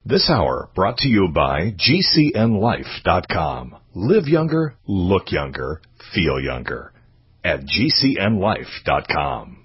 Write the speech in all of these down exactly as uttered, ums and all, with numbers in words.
This hour brought to you by G C N life dot com. Live younger, look younger, feel younger at G C N life dot com.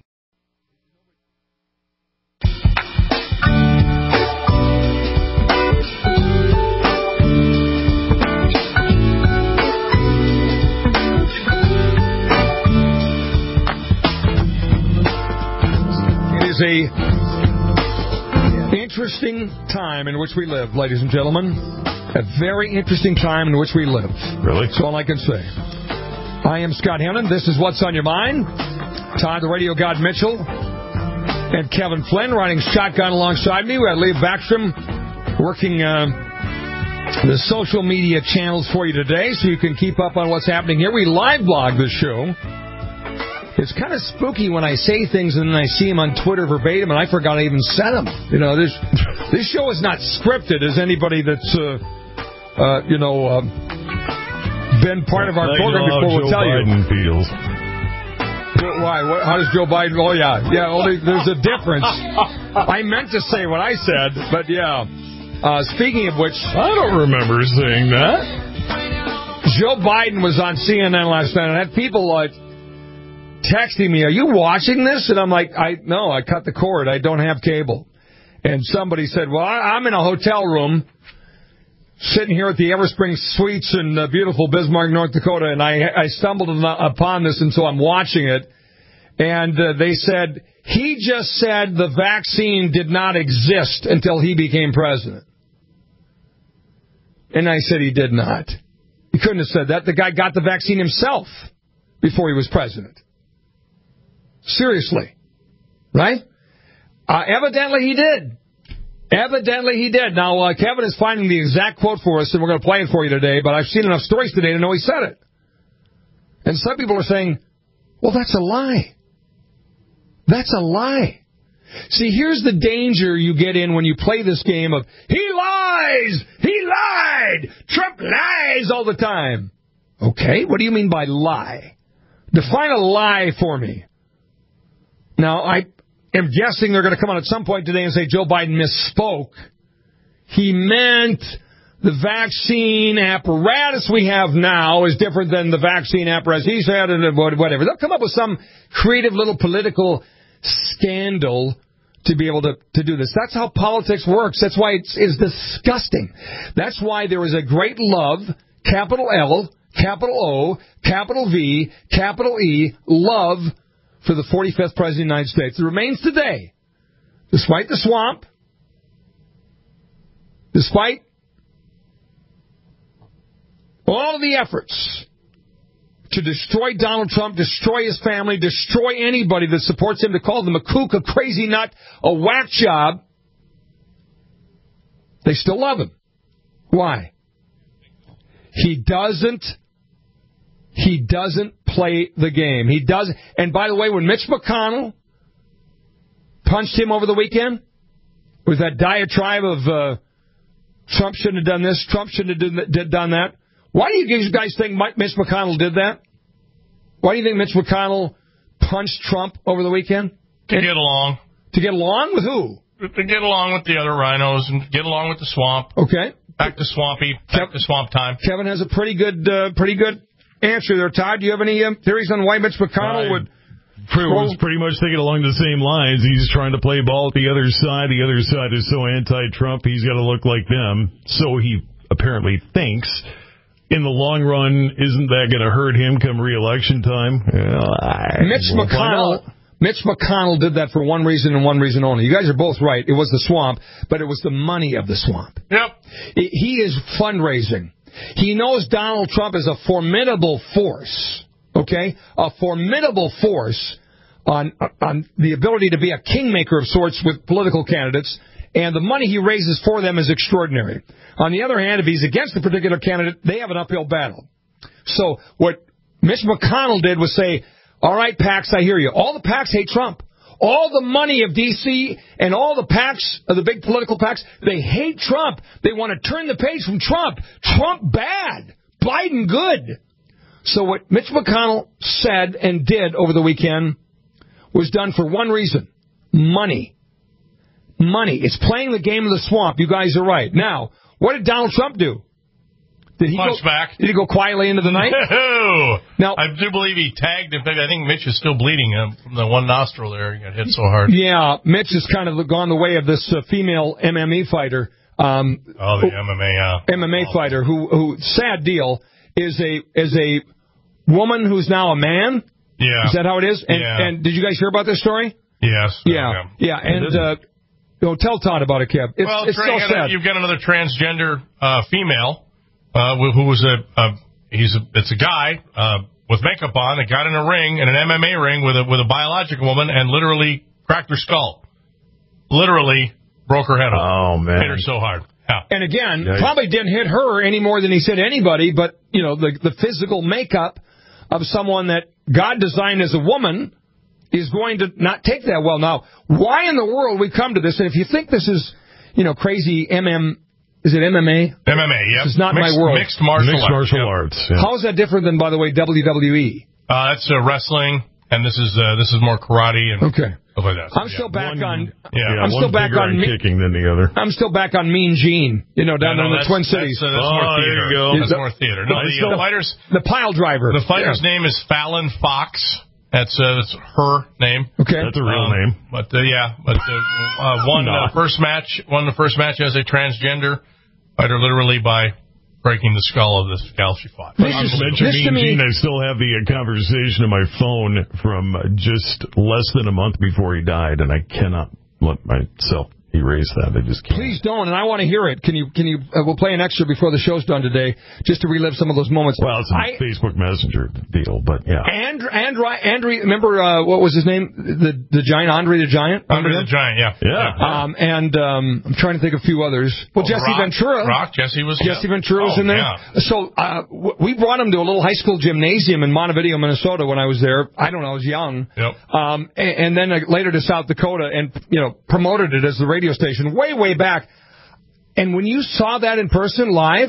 It is a interesting time in which we live, ladies and gentlemen. A very interesting time in which we live. Really? That's all I can say. I am Scott Hannon. This is What's on Your Mind. Todd, the Radio God Mitchell, and Kevin Flynn riding shotgun alongside me. We have Lee Backstrom working uh, the social media channels for you today so you can keep up on what's happening here. We live blog this show. It's kind of spooky when I say things and then I see them on Twitter verbatim and I forgot I even said them. You know, this this show is not scripted, as anybody that's, uh, uh, you know, uh, been part of our now program you know before will tell Biden you. Feels. Why? What, how does Joe Biden? Oh, yeah. Yeah, well, there's a difference. I meant to say what I said, but yeah. Uh, speaking of which... I don't remember saying that. Joe Biden was on C N N last night and had people like... texting me, are you watching this? And I'm like, I no, I cut the cord. I don't have cable. And somebody said, well, I'm in a hotel room sitting here at the Everspring Suites in uh, beautiful Bismarck, North Dakota, and I, I stumbled upon this, and so I'm watching it. And uh, they said, he just said the vaccine did not exist until he became president. And I said he did not. He couldn't have said that. The guy got the vaccine himself before he was president. Seriously. Right? Uh, evidently he did. Evidently he did. Now, uh, Kevin is finding the exact quote for us, and we're going to play it for you today, but I've seen enough stories today to know he said it. And some people are saying, well, that's a lie. That's a lie. See, here's the danger you get in when you play this game of, he lies! He lied! Trump lies all the time. Okay, what do you mean by lie? Define a lie for me. Now, I am guessing they're going to come on at some point today and say Joe Biden misspoke. He meant the vaccine apparatus we have now is different than the vaccine apparatus he's had, and whatever. They'll come up with some creative little political scandal to be able to, to do this. That's how politics works. That's why it's, it's disgusting. That's why there is a great love, capital L, capital O, capital V, capital E, love for the forty-fifth President of the United States. It remains today, despite the swamp, despite all of the efforts to destroy Donald Trump, destroy his family, destroy anybody that supports him, to call them a kook, a crazy nut, a whack job, they still love him. Why? He doesn't He doesn't play the game. He doesn't. And by the way, when Mitch McConnell punched him over the weekend with that diatribe of uh, Trump shouldn't have done this, Trump shouldn't have did, done that, why do you guys think Mitch McConnell did that? Why do you think Mitch McConnell punched Trump over the weekend? To get along. To get along with who? To get along with the other rhinos and get along with the swamp. Okay. Back to swampy. Back Kev- to swamp time. Kevin has a pretty good, uh, pretty good answer there, Todd. Do you have any um, theories on why Mitch McConnell I would... Pretty, was pretty much thinking along the same lines. He's trying to play ball with the other side. The other side is so anti-Trump, he's got to look like them. So he apparently thinks. In the long run, isn't that going to hurt him come re-election time? Well, I, Mitch well, McConnell... Mitch McConnell did that for one reason and one reason only. You guys are both right. It was the swamp, but it was the money of the swamp. Yep. He is fundraising. He knows Donald Trump is a formidable force, okay? A formidable force on on the ability to be a kingmaker of sorts with political candidates, and the money he raises for them is extraordinary. On the other hand, if he's against a particular candidate, they have an uphill battle. So what Mitch McConnell did was say, all right, PACs, I hear you. All the PACs hate Trump. All the money of D C and all the PACs, of the big political PACs, they hate Trump. They want to turn the page from Trump. Trump bad. Biden good. So what Mitch McConnell said and did over the weekend was done for one reason. Money. money. It's playing the game of the swamp. You guys are right. Now, what did Donald Trump do? Did he Punch go back. Did he go quietly into the night? No. Now, I do believe he tagged. In fact, I think Mitch is still bleeding uh, from the one nostril there. He got hit so hard. Yeah, Mitch has kind of gone the way of this uh, female M M A fighter. Um, oh, the M M A, yeah. M M A fighter who, who, sad deal, is a is a woman who's now a man. Yeah. Is that how it is? And, yeah. and did you guys hear about this story? Yes. Yeah. Yeah. yeah. And uh, oh, tell Todd about it, Kev. It's, well, it's Trey, so sad. You've got another transgender uh, female uh, who was a, a he's a, it's a guy uh, with makeup on that got in a ring, in an M M A ring with a with a biological woman, and literally cracked her skull. Literally broke her head off. Oh man! Hit her so hard. Yeah. And again, Yikes. probably didn't hit her any more than he said anybody, but, you know, the the physical makeup of someone that God designed as a woman is going to not take that well. Now, why in the world we come to this? And if you think this is, you know, crazy M M, is it M M A? M M A, yeah. This is not mixed, my world. Mixed martial Mixed arts. martial yep. arts. Yeah. How is that different than, by the way, W W E? Uh, that's uh, wrestling, and this is uh, this is more karate and Okay. stuff like that. I'm yeah. still back One- on. Yeah, I'm one still back bigger on me- kicking than the other. I'm still back on Mean Gene. You know, down No, no, in the that's- Twin that's, Cities. uh, that's Oh, more there theater. you go. That's The- more theater. No, the, the- uh, fighters. The pile driver. The fighter's Yeah. name is Fallon Fox. That's uh, that's her name. Okay. That's a real Um, name. But uh, yeah, but uh, uh, won No. uh, first match. Won the first match as a transgender fighter, literally by breaking the skull of this gal she fought. This You is- mentioned this to Mean me- Gene. I still have the uh, conversation in my phone from uh, just less than a month before he died, and I cannot let myself erase that. I just can't. Please don't, and I want to hear it. Can you? Can you? Uh, we'll play an extra before the show's done today, just to relive some of those moments. Well, it's a I, Facebook Messenger deal, but yeah. And and Andre, remember uh, what was his name? The the giant Andre the Giant. Andre Remember the him? Giant, yeah. Yeah. Um, and um, I'm trying to think of a few others. Well, Oh, Jesse Rock, Ventura. Rock, Jesse was. Jesse yeah. Ventura was Oh, in there. Yeah. So uh, w- we brought him to a little high school gymnasium in Montevideo, Minnesota when I was there. I don't know, I was young. Yep. Um, and, and then uh, later to South Dakota and, you know, promoted it as the radio station way, way back. And when you saw that in person live,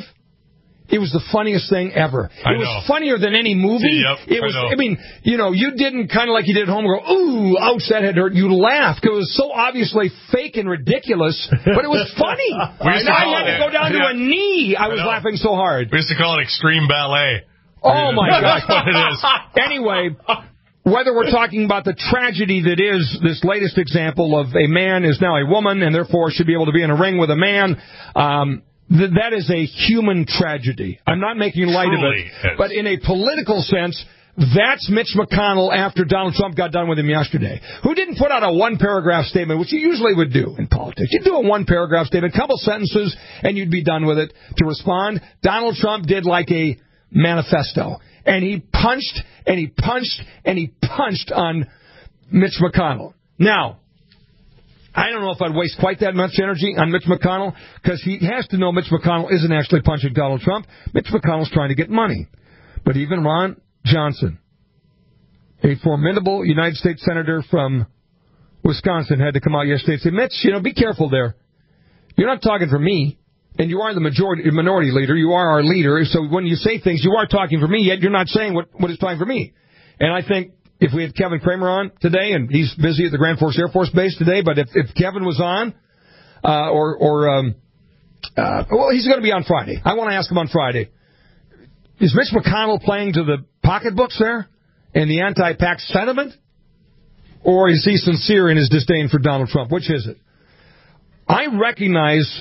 it was the funniest thing ever. I it was know. funnier than any movie. Yep, it I was. know. I mean, you know, you didn't kind of like you did at home go, ooh, ouch, that had hurt. You laughed. It was so obviously fake and ridiculous, but it was funny. We used to I call had to it- go down to yeah. a knee. I was know. laughing so hard. We used to call it extreme ballet. Oh my gosh. That's what it is. Anyway, whether we're talking about the tragedy that is this latest example of a man is now a woman and therefore should be able to be in a ring with a man, um, th- that is a human tragedy. I'm not making light Truly of is. it. But in a political sense, that's Mitch McConnell after Donald Trump got done with him yesterday, who didn't put out a one-paragraph statement, which you usually would do in politics. You'd do a one-paragraph statement, a couple sentences, and you'd be done with it to respond. Donald Trump did like a manifesto. And he punched, and he punched, and he punched on Mitch McConnell. Now, I don't know if I'd waste quite that much energy on Mitch McConnell, because he has to know Mitch McConnell isn't actually punching Donald Trump. Mitch McConnell's trying to get money. But even Ron Johnson, a formidable United States Senator from Wisconsin, had to come out yesterday and say, Mitch, you know, be careful there. You're not talking for me. And you are the majority minority leader. You are our leader. So when you say things, you are talking for me, yet you're not saying what, what is talking for me. And I think if we had Kevin Kramer on today, and he's busy at the Grand Forks Air Force Base today, but if, if Kevin was on, uh, or, or um, uh, well, he's going to be on Friday. I want to ask him on Friday. Is Mitch McConnell playing to the pocketbooks there and the anti-Pax sentiment? Or is he sincere in his disdain for Donald Trump? Which is it? I recognize...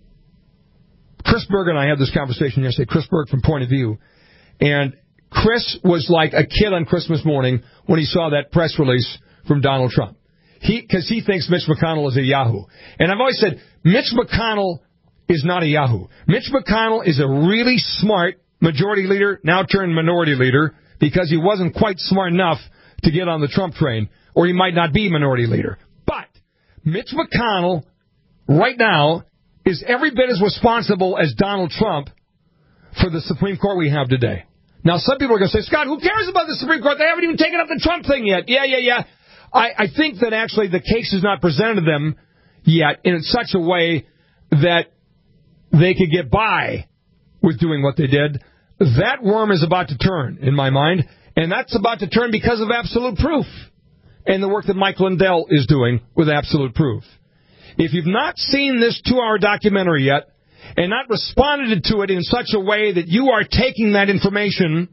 Chris Berg and I had this conversation yesterday. Chris Berg from Point of View. And Chris was like a kid on Christmas morning when he saw that press release from Donald Trump. He, because he thinks Mitch McConnell is a yahoo. And I've always said, Mitch McConnell is not a yahoo. Mitch McConnell is a really smart majority leader, now turned minority leader, because he wasn't quite smart enough to get on the Trump train, or he might not be minority leader. But Mitch McConnell, right now, is every bit as responsible as Donald Trump for the Supreme Court we have today. Now, some people are going to say, Scott, who cares about the Supreme Court? They haven't even taken up the Trump thing yet. Yeah, yeah, yeah. I, I think that actually the case is not presented to them yet in such a way that they could get by with doing what they did. That worm is about to turn, in my mind, and that's about to turn because of Absolute Proof and the work that Mike Lindell is doing with Absolute Proof. If you've not seen this two-hour documentary yet and not responded to it in such a way that you are taking that information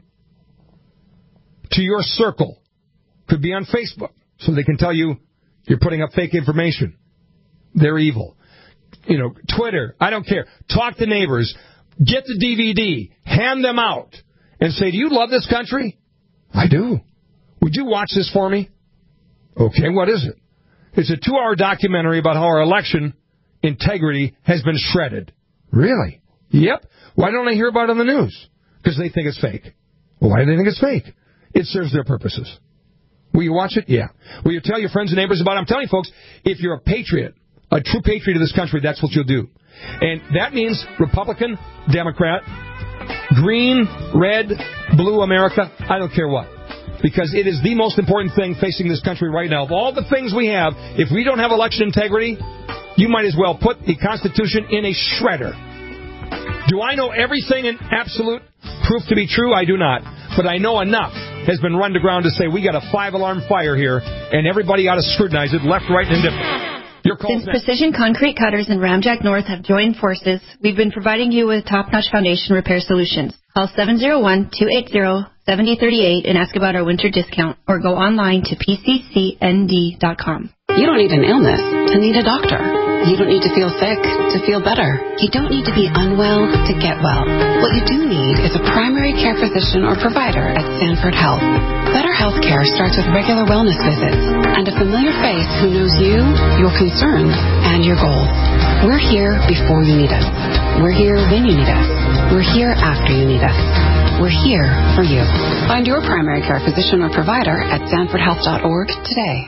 to your circle, could be on Facebook, so they can tell you you're putting up fake information. They're evil. You know, Twitter, I don't care. Talk to neighbors. Get the D V D. Hand them out. And say, do you love this country? I do. Would you watch this for me? Okay, what is it? It's a two-hour documentary about how our election integrity has been shredded. Really? Yep. Why don't I hear about it on the news? Because they think it's fake. Well, why do they think it's fake? It serves their purposes. Will you watch it? Yeah. Will you tell your friends and neighbors about it? I'm telling you, folks, if you're a patriot, a true patriot of this country, that's what you'll do. And that means Republican, Democrat, green, red, blue America, I don't care what. Because it is the most important thing facing this country right now. Of all the things we have, if we don't have election integrity, you might as well put the Constitution in a shredder. Do I know everything in absolute proof to be true? I do not. But I know enough has been run to ground to say we got a five-alarm fire here, and everybody ought to scrutinize it left, right, and indifferent. Since Precision Concrete Cutters and Ramjack North have joined forces, we've been providing you with top-notch foundation repair solutions. Call seven oh one, two eight zero, seven oh three eight and ask about our winter discount, or go online to P C C N D dot com. You don't need an illness to need a doctor. You don't need to feel sick to feel better. You don't need to be unwell to get well. What you do need is a primary care physician or provider at Sanford Health. Better health care starts with regular wellness visits and a familiar face who knows you, your concerns, and your goals. We're here before you need us. We're here when you need us. We're here after you need us. We're here for you. Find your primary care physician or provider at sanford health dot org today.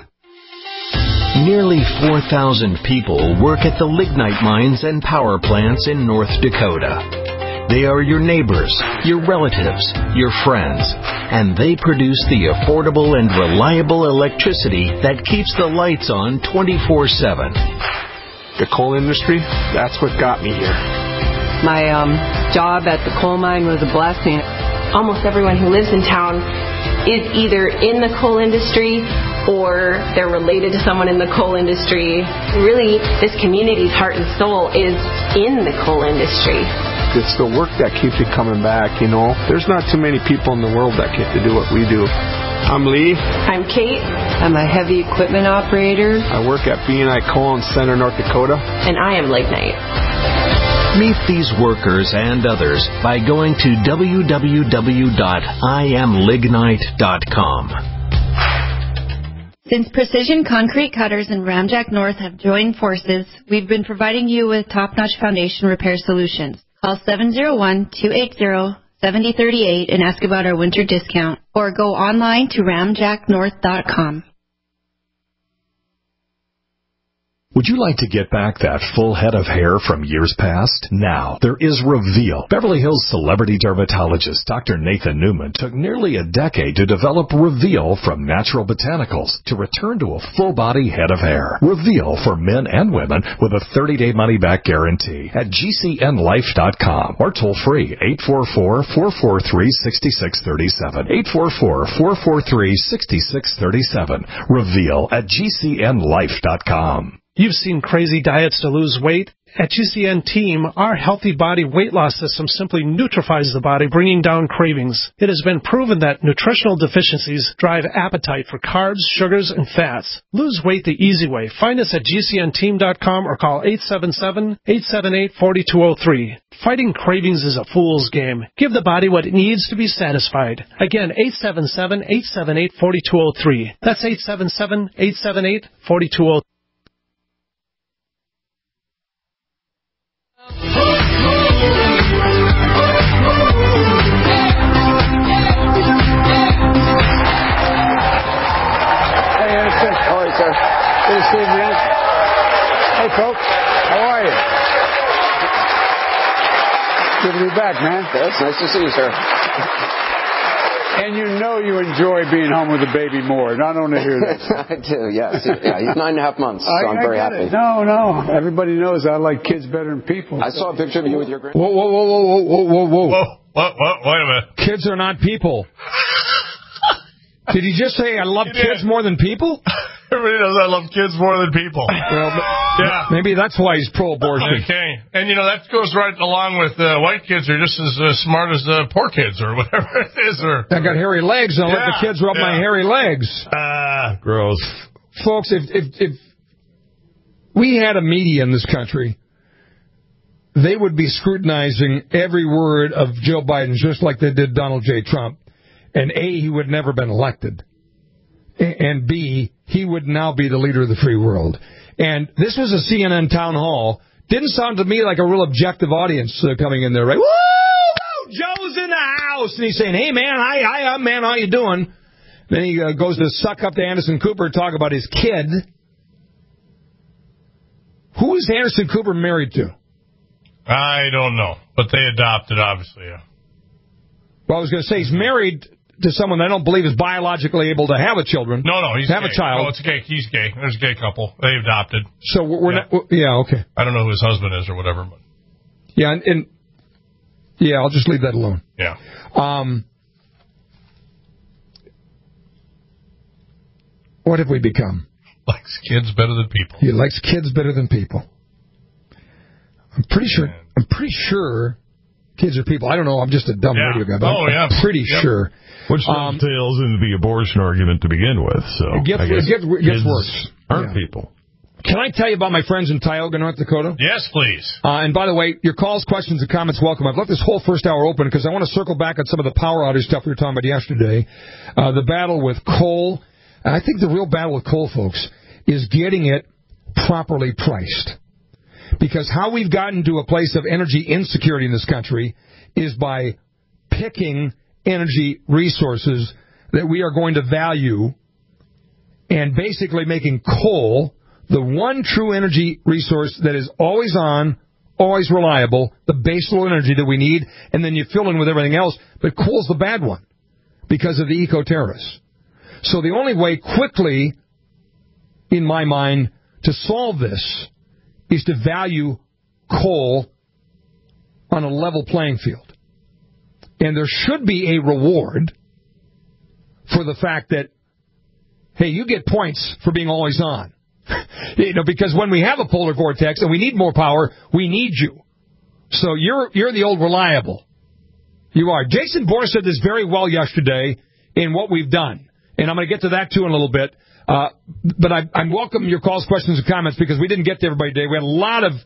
Nearly four thousand people work at the lignite mines and power plants in North Dakota. They are your neighbors, your relatives, your friends, and they produce the affordable and reliable electricity that keeps the lights on twenty-four seven. The coal industry, that's what got me here. My um, job at the coal mine was a blessing. Almost everyone who lives in town is either in the coal industry or they're related to someone in the coal industry. Really, this community's heart and soul is in the coal industry. It's the work that keeps you coming back, you know. There's not too many people in the world that get to do what we do. I'm Lee. I'm Kate. I'm a heavy equipment operator. I work at B and I Coal in Center, North Dakota. And I am Lignite. Meet these workers and others by going to w w w dot i am lignite dot com. Since Precision Concrete Cutters and Ramjack North have joined forces, we've been providing you with top-notch foundation repair solutions. Call seven oh one, two eight zero, seven oh three eight and ask about our winter discount, or go online to ramjack north dot com. Would you like to get back that full head of hair from years past? Now, there is Reveal. Beverly Hills celebrity dermatologist Doctor Nathan Newman took nearly a decade to develop Reveal from natural botanicals to return to a full-body head of hair. Reveal for men and women with a thirty-day money-back guarantee at G C N life dot com or toll-free eight four four, four four three, six six three seven. eight four four, four four three, six six three seven. Reveal at G C N life dot com. You've seen crazy diets to lose weight. At G C N Team, our healthy body weight loss system simply neutralizes the body, bringing down cravings. It has been proven that nutritional deficiencies drive appetite for carbs, sugars, and fats. Lose weight the easy way. Find us at G C N team dot com or call eight seven seven, eight seven eight, four two zero three. Fighting cravings is a fool's game. Give the body what it needs to be satisfied. Again, eight seven seven, eight seven eight, four two zero three. That's eight seven seven, eight seven eight, four two zero three. Sir. Good to see you, man. Hey, folks. How are you? Good to be back, man. It's nice to see you, sir. And you know you enjoy being home with the baby more. I don't want to hear this. I do, yes. Yeah, he's nine and a half months, so I, I'm very I happy. It. No, no. Everybody knows I like kids better than people. I saw a picture of you with your grand... Whoa, whoa, whoa, whoa, whoa, whoa, whoa. Whoa, whoa, whoa, wait a minute. Kids are not people. Did he just say I love kids more than people? Everybody knows I love kids more than people. Well, yeah. Maybe that's why he's pro-abortion. Okay. And, you know, that goes right along with uh, white kids are just as uh, smart as uh, poor kids or whatever it is. Or I got hairy legs, and I'll yeah, let the kids rub yeah. my hairy legs. Ah, gross. Folks, if, if, if we had a media in this country, they would be scrutinizing every word of Joe Biden just like they did Donald J. Trump. And A, he would never been elected. And B, he would now be the leader of the free world. And this was a C N N town hall. Didn't sound to me like a real objective audience uh, coming in there, right? Woo! Joe's in the house! And he's saying, hey, man, hi, hi, man, how you doing? Then he uh, goes to suck up to Anderson Cooper and talk about his kid. Who is Anderson Cooper married to? I don't know, but they adopted, obviously, yeah. Well, I was going to say he's married to someone I don't believe is biologically able to have a children. No, no, he's have gay. a child. No, it's gay. He's gay. There's a gay couple. They adopted. So we're yeah. not. We're, yeah, okay. I don't know who his husband is or whatever, but yeah, and, and yeah, I'll just leave that alone. Yeah. Um, what have we become? Likes kids better than people. He likes kids better than people. I'm pretty sure. Man. I'm pretty sure. Kids are people. I don't know. I'm just a dumb yeah. radio guy. But oh, I'm, yeah. I'm pretty yep. sure. Which um, dovetails into the abortion argument to begin with. So it gets, I guess it gets, it gets worse. Aren't yeah. people? Can I tell you about my friends in Tioga, North Dakota? Yes, please. Uh, and by the way, your calls, questions, and comments welcome. I've left this whole first hour open because I want to circle back on some of the power outage stuff we were talking about yesterday. Uh, the battle with coal. I think the real battle with coal, folks, is getting it properly priced. Because how we've gotten to a place of energy insecurity in this country is by picking energy resources that we are going to value and basically making coal the one true energy resource that is always on, always reliable, the baseload energy that we need, and then you fill in with everything else. But coal's the bad one because of the eco-terrorists. So the only way quickly, in my mind, to solve this is to value coal on a level playing field. And there should be a reward for the fact that, hey, you get points for being always on. You know, because when we have a polar vortex and we need more power, we need you. So you're you're the old reliable. You are. Jason Bohr said this very well yesterday in what we've done. And I'm going to get to that, too, in a little bit. Uh, but I, I welcome your calls, questions, and comments because we didn't get to everybody today. We had a lot of,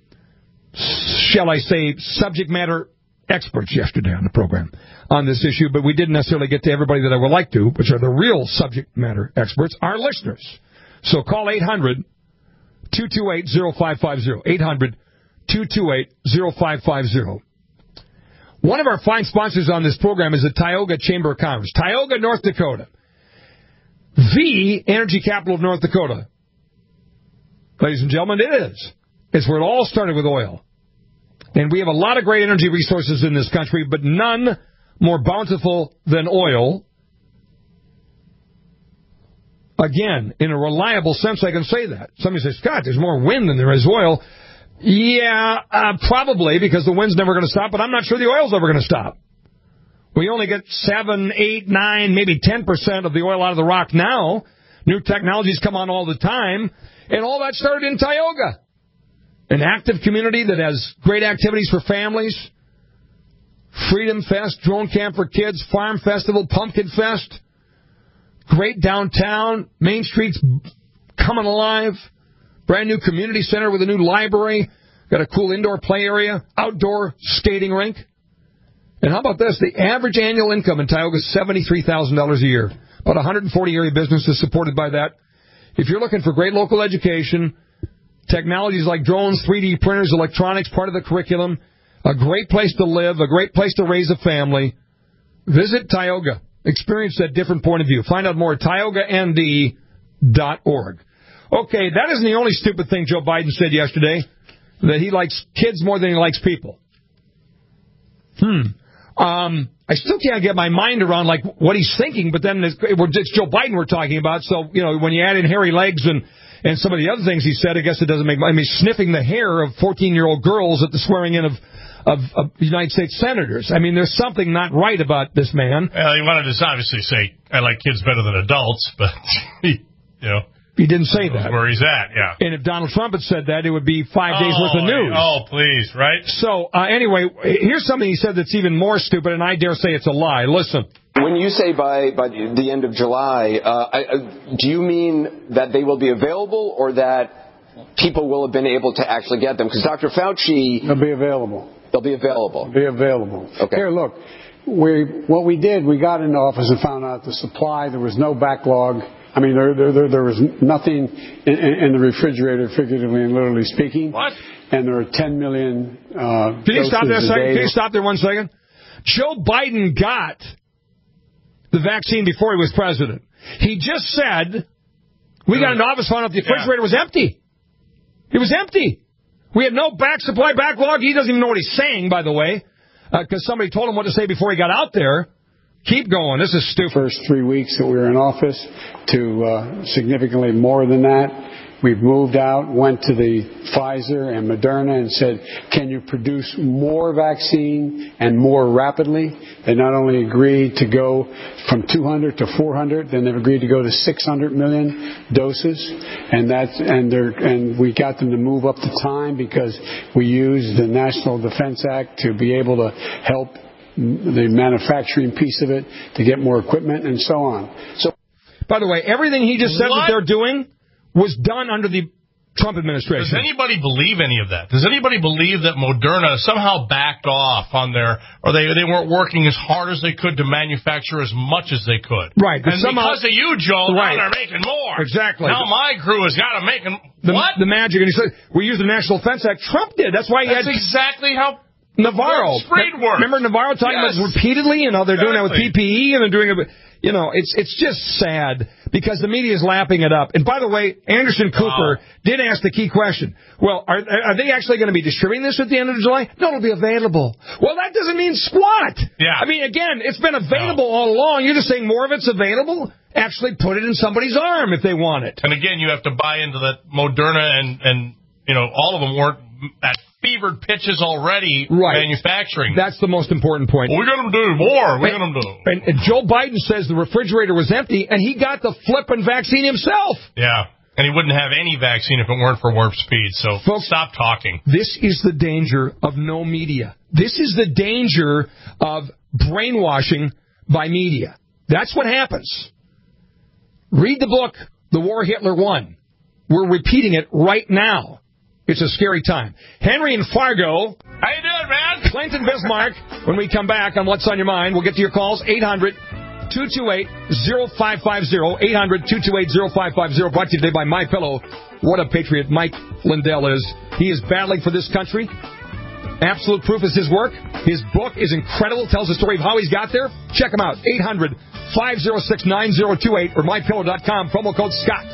shall I say, subject matter experts yesterday on the program on this issue, but we didn't necessarily get to everybody that I would like to, which are the real subject matter experts, our listeners. So call eight hundred, two two eight, oh five five oh, eight hundred, two two eight, oh five five oh. One of our fine sponsors on this program is the Tioga Chamber of Commerce. Tioga, North Dakota. The energy capital of North Dakota. Ladies and gentlemen, it is. It's where it all started with oil. And we have a lot of great energy resources in this country, but none more bountiful than oil. Again, in a reliable sense, I can say that. Somebody says, Scott, there's more wind than there is oil. Yeah, uh, probably, because the wind's never going to stop, but I'm not sure the oil's ever going to stop. We only get seven, eight, nine, maybe ten percent of the oil out of the rock now. New technologies come on all the time. And all that started in Tioga. An active community that has great activities for families. Freedom Fest, Drone Camp for Kids, Farm Festival, Pumpkin Fest. Great downtown. Main Street's coming alive. Brand new community center with a new library. Got a cool indoor play area. Outdoor skating rink. And how about this? The average annual income in Tioga is seventy-three thousand dollars a year. About one hundred forty area businesses supported by that. If you're looking for great local education, technologies like drones, three D printers, electronics, part of the curriculum, a great place to live, a great place to raise a family, visit Tioga. Experience that different point of view. Find out more at tioga n d dot org. Okay, that isn't the only stupid thing Joe Biden said yesterday, that he likes kids more than he likes people. Hmm. Um, I still can't get my mind around, like, what he's thinking, but then it's, it's Joe Biden we're talking about, so, you know, when you add in hairy legs and, and some of the other things he said, I guess it doesn't make, I mean, sniffing the hair of fourteen-year-old girls at the swearing in of, of, of United States senators. I mean, there's something not right about this man. Well, he wanted to obviously say, I like kids better than adults, but, you know. He didn't say that. Where he's at, yeah. And if Donald Trump had said that, it would be five days oh, worth of news. Oh, please, right? So, uh, anyway, here's something he said that's even more stupid, and I dare say it's a lie. Listen. When you say by, by the end of July, uh, I, uh, do you mean that they will be available or that people will have been able to actually get them? Because Doctor Fauci... They'll be available. They'll be available. They'll be available. Okay. Here, look. We, what we did, we got into office and found out the supply, there was no backlog. I mean, there there, there, there was nothing in, in the refrigerator, figuratively and literally speaking. What? And there are ten million uh, Can you stop there a second? day. Can you stop there one second? Joe Biden got the vaccine before he was president. He just said, we got into office, found out the refrigerator was empty. It was empty. We had no back supply backlog. He doesn't even know what he's saying, by the way, because uh, somebody told him what to say before he got out there. Keep going. This is stupid. First three weeks that we were in office to uh, significantly more than that. We've moved out, went to the Pfizer and Moderna and said, can you produce more vaccine and more rapidly? They not only agreed to go from two hundred to four hundred, then they've agreed to go to six hundred million doses. And that's, and they're, and we got them to move up the time because we used the National Defense Act to be able to help the manufacturing piece of it to get more equipment and so on. So, by the way, everything he just said what? that they're doing was done under the Trump administration. Does anybody believe any of that? Does anybody believe that Moderna somehow backed off on their, or they they weren't working as hard as they could to manufacture as much as they could? Right. And somehow, because of you, Joe, right. now they're making more. Exactly. Now my crew has got to make them. The, what? The magic. And he said, we use the National Defense Act. Trump did. That's why he That's had... exactly how... Navarro. Sprayed works. Remember Navarro talking yes. about this repeatedly? You know, they're exactly. doing that with P P E and they're doing it. You know, it's it's just sad because the media is lapping it up. And by the way, Anderson Cooper wow. did ask the key question. Well, are are they actually going to be distributing this at the end of July? No, it'll be available. Well, that doesn't mean squat. Yeah. I mean, again, it's been available no. all along. You're just saying more of it's available? Actually put it in somebody's arm if they want it. And again, you have to buy into that Moderna and, and you know, all of them weren't at fevered pitches already right. manufacturing. That's the most important point. Well, we got them to do more. We got them to. And, and Joe Biden says the refrigerator was empty, and he got the flippin' vaccine himself. Yeah. And he wouldn't have any vaccine if it weren't for Warp Speed. So folks, stop talking. This is the danger of no media. This is the danger of brainwashing by media. That's what happens. Read the book, The War Hitler Won. We're repeating it right now. It's a scary time. Henry and Fargo. How you doing, man? Clinton Bismarck. When we come back on What's on Your Mind, we'll get to your calls. eight hundred two two eight oh five five oh. eight hundred two two eight oh five five oh. Brought to you today by MyPillow. What a patriot Mike Lindell is. He is battling for this country. Absolute proof is his work. His book is incredible. Tells the story of how he's got there. Check him out. eight hundred five oh six nine oh two eight or my pillow dot com. Promo code Scott.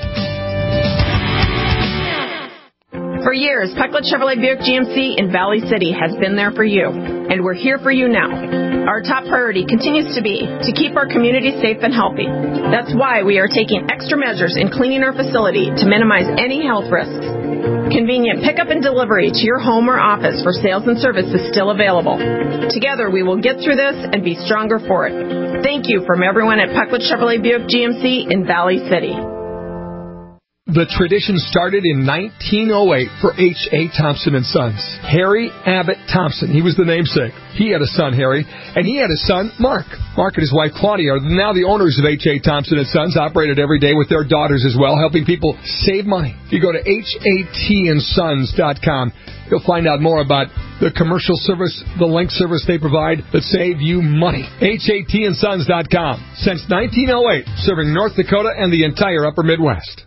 For years, Pecklet Chevrolet Buick G M C in Valley City has been there for you, and we're here for you now. Our top priority continues to be to keep our community safe and healthy. That's why we are taking extra measures in cleaning our facility to minimize any health risks. Convenient pickup and delivery to your home or office for sales and service is still available. Together, we will get through this and be stronger for it. Thank you from everyone at Pecklet Chevrolet Buick G M C in Valley City. The tradition started in nineteen oh eight for H A. Thompson and Sons. Harry Abbott Thompson, he was the namesake. He had a son, Harry, and he had a son, Mark. Mark and his wife, Claudia, are now the owners of H A. Thompson and Sons, operated every day with their daughters as well, helping people save money. If you go to H A T and sons dot com, you'll find out more about the commercial service, the link service they provide that save you money. H A T and sons dot com. Since nineteen oh eight, serving North Dakota and the entire upper Midwest.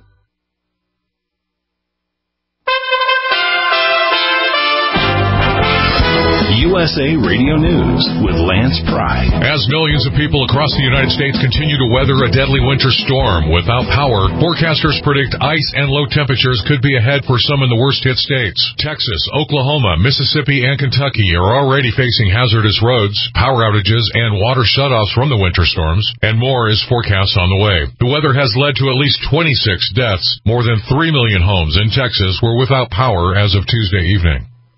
U S A Radio News with Lance Pry. As millions of people across the United States continue to weather a deadly winter storm without power, forecasters predict ice and low temperatures could be ahead for some in the worst-hit states. Texas, Oklahoma, Mississippi, and Kentucky are already facing hazardous roads, power outages, and water shutoffs from the winter storms, and more is forecast on the way. The weather has led to at least twenty-six deaths. More than three million homes in Texas were without power as of Tuesday evening.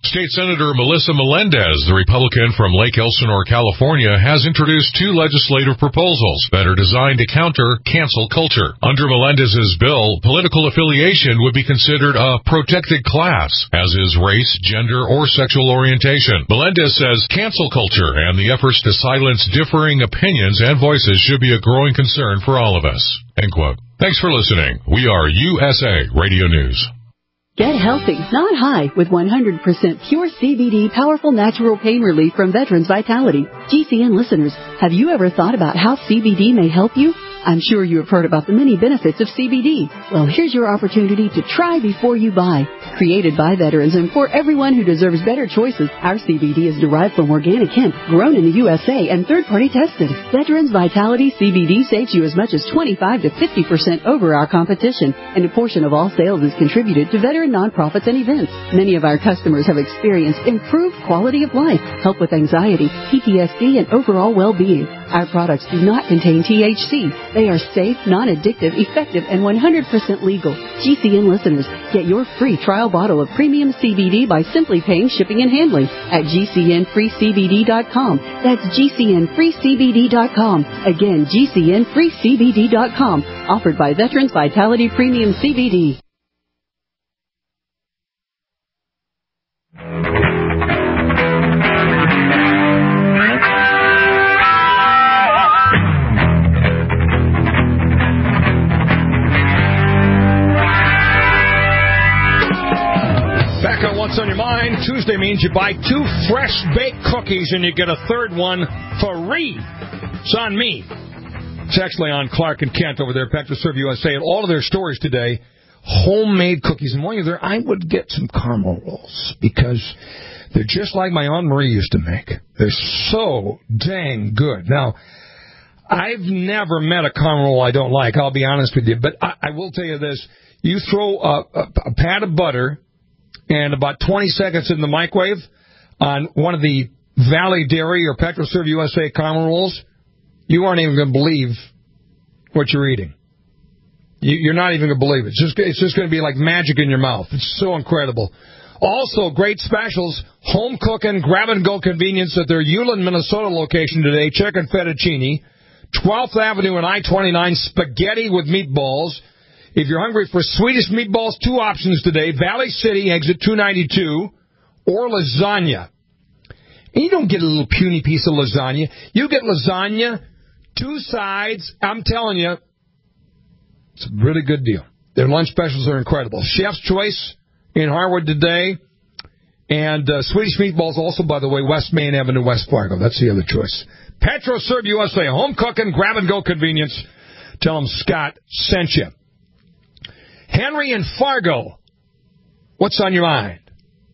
State Senator Melissa Melendez, the Republican from Lake Elsinore, California, has introduced two legislative proposals that are designed to counter cancel culture. Under Melendez's bill, political affiliation would be considered a protected class, as is race, gender, or sexual orientation. Melendez says cancel culture and the efforts to silence differing opinions and voices should be a growing concern for all of us. End quote. Thanks for listening. We are U S A Radio News. Get healthy, not high, with one hundred percent pure C B D powerful natural pain relief from Veterans Vitality. G C N listeners, have you ever thought about how C B D may help you? I'm sure you have heard about the many benefits of C B D. Well, here's your opportunity to try before you buy. Created by veterans and for everyone who deserves better choices, our C B D is derived from organic hemp, grown in the U S A and third-party tested. Veterans Vitality C B D saves you as much as twenty-five to fifty percent over our competition, and a portion of all sales is contributed to veteran nonprofits and events. Many of our customers have experienced improved quality of life, help with anxiety, P T S D, and overall well-being. Our products do not contain T H C. They are safe, non-addictive, effective, and one hundred percent legal. G C N listeners, get your free trial bottle of premium C B D by simply paying shipping and handling at G C N free C B D dot com. That's G C N free C B D dot com. Again, G C N free C B D dot com. Offered by Veterans Vitality Premium C B D. What's on your mind? Tuesday means you buy two fresh baked cookies and you get a third one free. It's on me. It's actually on Clark and Kent over there at PetroServe U S A and all of their stores today. Homemade cookies. And while you're there, I would get some caramel rolls because they're just like my Aunt Marie used to make. They're so dang good. Now, I've never met a caramel roll I don't like, I'll be honest with you. But I, I will tell you this. You throw a, a, a pat of butter and about twenty seconds in the microwave on one of the Valley Dairy or PetroServe U S A caramel rolls, you aren't even going to believe what you're eating. You, you're not even going to believe it. It's just, it's just going to be like magic in your mouth. It's so incredible. Also, great specials, home cooking, grab-and-go convenience at their Ulen, Minnesota location today. Chicken fettuccine, twelfth Avenue and I twenty-nine, spaghetti with meatballs. If you're hungry for Swedish meatballs, two options today. Valley City, exit two ninety-two, or lasagna. And you don't get a little puny piece of lasagna. You get lasagna, two sides. I'm telling you, it's a really good deal. Their lunch specials are incredible. Chef's Choice in Harwood today. And uh, Swedish meatballs also, by the way, West Main Avenue, West Fargo. That's the other choice. PetroServe U S A, home cooking, grab-and-go convenience. Tell them Scott sent you. Henry in Fargo, what's on your mind?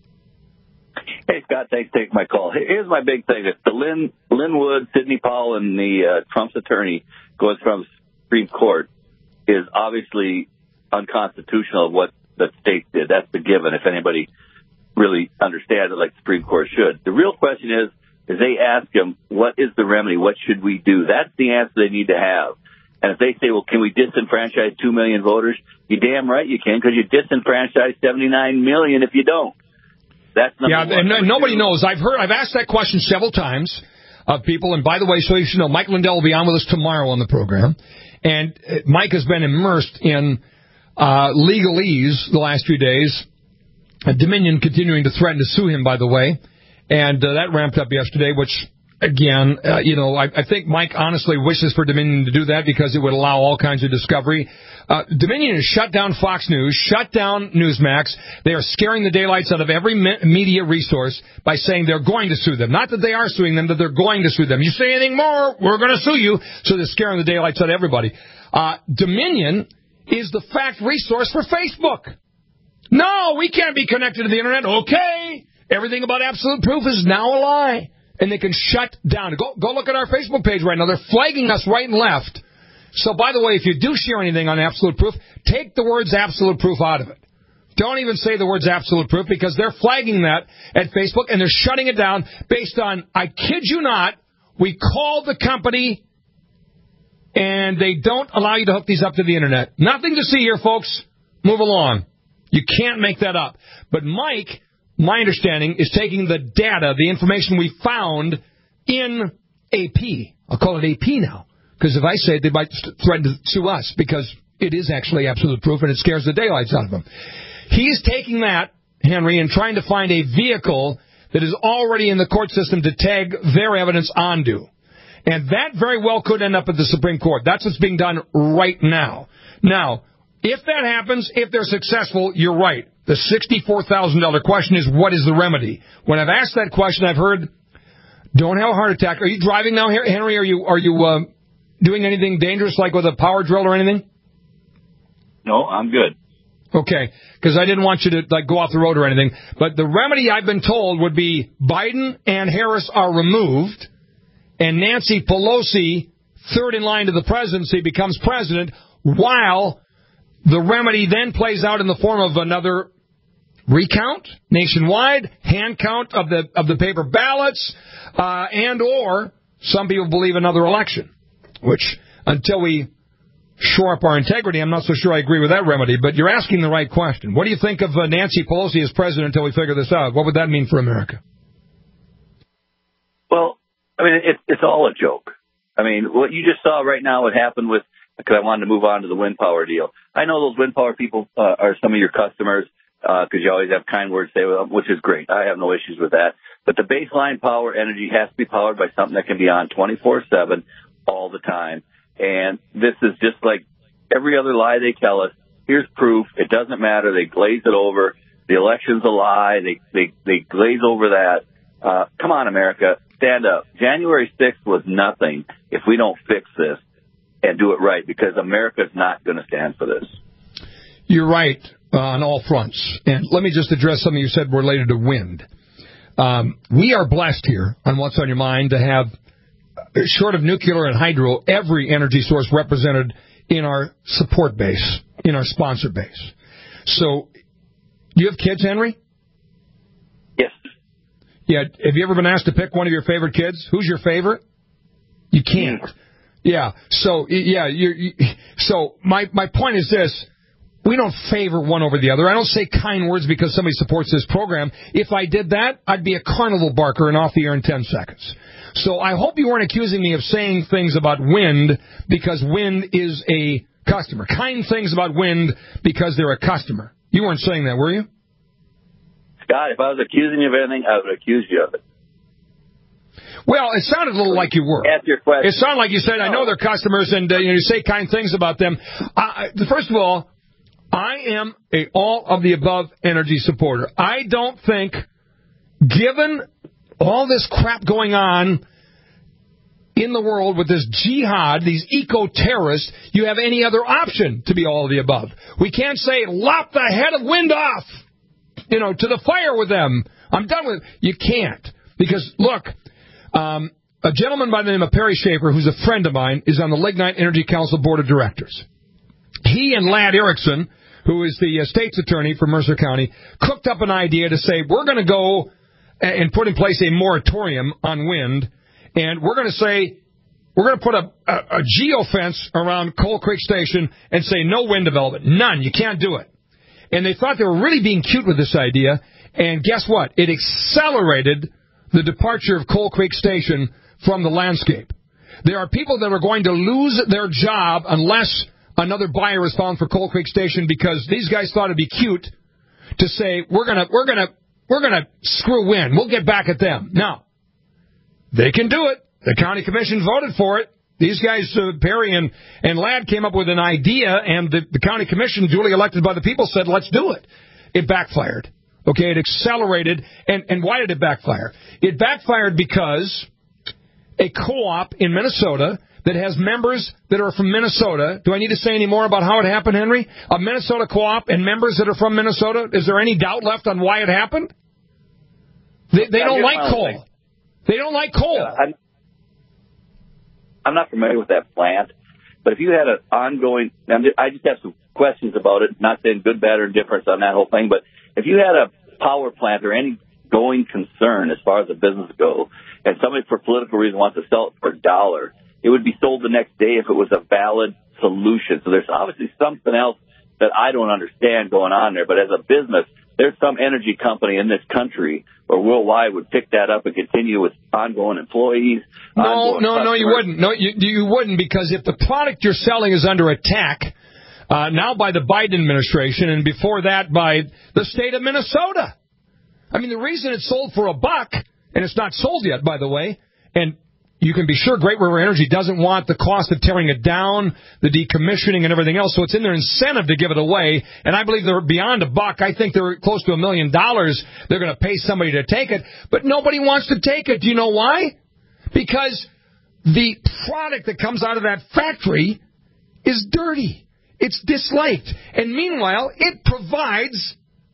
Hey, Scott, thanks for taking my call. Here's my big thing. If the Lynn, Lynn Wood, Sidney Powell, and the uh, Trump's attorney goes from Supreme Court is obviously unconstitutional of what the state did. That's the given, if anybody really understands it like the Supreme Court should. The real question is, is they ask him, what is the remedy? What should we do? That's the answer they need to have. And if they say, well, can we disenfranchise two million voters? You're damn right you can, because you disenfranchise seventy-nine million if you don't. That's number yeah, one. and number nobody two. knows. I've heard, I've asked that question several times of people. And by the way, so you should know, Mike Lindell will be on with us tomorrow on the program. And Mike has been immersed in uh, legalese the last few days. Uh, Dominion continuing to threaten to sue him, by the way. And uh, that ramped up yesterday, which... Again, uh, you know, I, I think Mike honestly wishes for Dominion to do that because it would allow all kinds of discovery. Uh, Dominion has shut down Fox News, shut down Newsmax. They are scaring the daylights out of every me- media resource by saying they're going to sue them. Not that they are suing them, that they're going to sue them. You say anything more, we're going to sue you. So they're scaring the daylights out of everybody. Uh, Dominion is the fact resource for Facebook. No, we can't be connected to the Internet. Okay. Everything about Absolute Proof is now a lie. And they can shut down. Go go look at our Facebook page right now. They're flagging us right and left. So, by the way, if you do share anything on Absolute Proof, take the words Absolute Proof out of it. Don't even say the words Absolute Proof because they're flagging that at Facebook and they're shutting it down based on, I kid you not, we called the company and they don't allow you to hook these up to the Internet. Nothing to see here, folks. Move along. You can't make that up. But Mike my understanding, is taking the data, the information we found in A P. I'll call it A P now, because if I say it, they might threaten to sue us, because it is actually absolute proof, and it scares the daylights out of them. He's taking that, Henry, and trying to find a vehicle that is already in the court system to tag their evidence onto. And that very well could end up at the Supreme Court. That's what's being done right now. Now, if that happens, if they're successful, you're right. The sixty-four thousand dollars question is, what is the remedy? When I've asked that question, I've heard, don't have a heart attack. Are you driving now, Henry? Are you are you uh, doing anything dangerous, like with a power drill or anything? No, I'm good. Okay, because I didn't want you to like go off the road or anything. But the remedy, I've been told, would be Biden and Harris are removed, and Nancy Pelosi, third in line to the presidency, becomes president, while the remedy then plays out in the form of another recount nationwide, hand count of the of the paper ballots, uh, and or some people believe another election, which until we shore up our integrity, I'm not so sure I agree with that remedy. But you're asking the right question. What do you think of uh, Nancy Pelosi as president until we figure this out? What would that mean for America? Well, I mean, it's it's all a joke. I mean, what you just saw right now, what happened with, because I wanted to move on to the wind power deal. I know those wind power people uh, are some of your customers, because uh, you always have kind words to say, well, which is great. I have no issues with that. But the baseline power energy has to be powered by something that can be on twenty-four seven all the time. And this is just like every other lie they tell us. Here's proof. It doesn't matter. They glaze it over. The election's a lie. They they, they glaze over that. Uh, come on, America. Stand up. January sixth was nothing if we don't fix this and do it right, because America's not going to stand for this. You're right uh, on all fronts. And let me just address something you said related to wind. Um, we are blessed here on What's on Your Mind to have, short of nuclear and hydro, every energy source represented in our support base, in our sponsor base. So, you have kids, Henry? Yes. Yeah. Have you ever been asked to pick one of your favorite kids? Who's your favorite? You can't. Yeah. So, yeah. You're, you, so, my, my point is this. We don't favor one over the other. I don't say kind words because somebody supports this program. If I did that, I'd be a carnival barker and off the air in ten seconds. So I hope you weren't accusing me of saying things about wind because wind is a customer. Kind things about wind because they're a customer. You weren't saying that, were you? Scott, if I was accusing you of anything, I would accuse you of it. Well, it sounded a little like you were. Answer your question. It sounded like you said, I know they're customers, and uh, you know, you say kind things about them. Uh, first of all, I am a all-of-the-above energy supporter. I don't think, given all this crap going on in the world with this jihad, these eco-terrorists, you have any other option to be all of the above. We can't say, lop the head of wind off, you know, to the fire with them. I'm done with it. You can't. Because, look, um, a gentleman by the name of Perry Schaefer, who's a friend of mine, is on the Lignite Energy Council Board of Directors. He and Ladd Erickson, who is the uh, state's attorney for Mercer County, cooked up an idea to say, we're going to go and put in place a moratorium on wind, and we're going to say, we're going to put a, a, a geofence around Coal Creek Station and say no wind development. None. You can't do it. And they thought they were really being cute with this idea, and guess what? It accelerated the departure of Coal Creek Station from the landscape. There are people that are going to lose their job unless another buyer is found for Coal Creek Station, because these guys thought it'd be cute to say, we're going to, we're going to, we're going to screw wind. We'll get back at them. Now, they can do it. The county commission voted for it. These guys, uh, Perry and, and Ladd, came up with an idea, and the, the county commission, duly elected by the people, said, let's do it. It backfired. Okay, it accelerated. And, and why did it backfire? It backfired because a co-op in Minnesota that has members that are from Minnesota. Do I need to say any more about how it happened, Henry? A Minnesota co-op and members that are from Minnesota. Is there any doubt left on why it happened? They, they don't like coal. They don't like coal. Yeah, I'm, I'm not familiar with that plant, but if you had an ongoing, I just have some questions about it, not saying good, bad, or indifference on that whole thing, but if you had a power plant or any going concern as far as the business goes, and somebody for political reason wants to sell it for a dollar, it would be sold the next day if it was a valid solution. So there's obviously something else that I don't understand going on there. But as a business, there's some energy company in this country or worldwide would pick that up and continue with ongoing employees. No, ongoing no, no, you customers. wouldn't. No, you, you wouldn't, because if the product you're selling is under attack, uh, now by the Biden administration and before that by the state of Minnesota. I mean, the reason it's sold for a buck, and it's not sold yet, by the way, and you can be sure Great River Energy doesn't want the cost of tearing it down, the decommissioning and everything else, so it's in their incentive to give it away. And I believe they're beyond a buck. I think they're close to a million dollars they're going to pay somebody to take it. But nobody wants to take it. Do you know why? Because the product that comes out of that factory is dirty. It's disliked. And meanwhile, it provides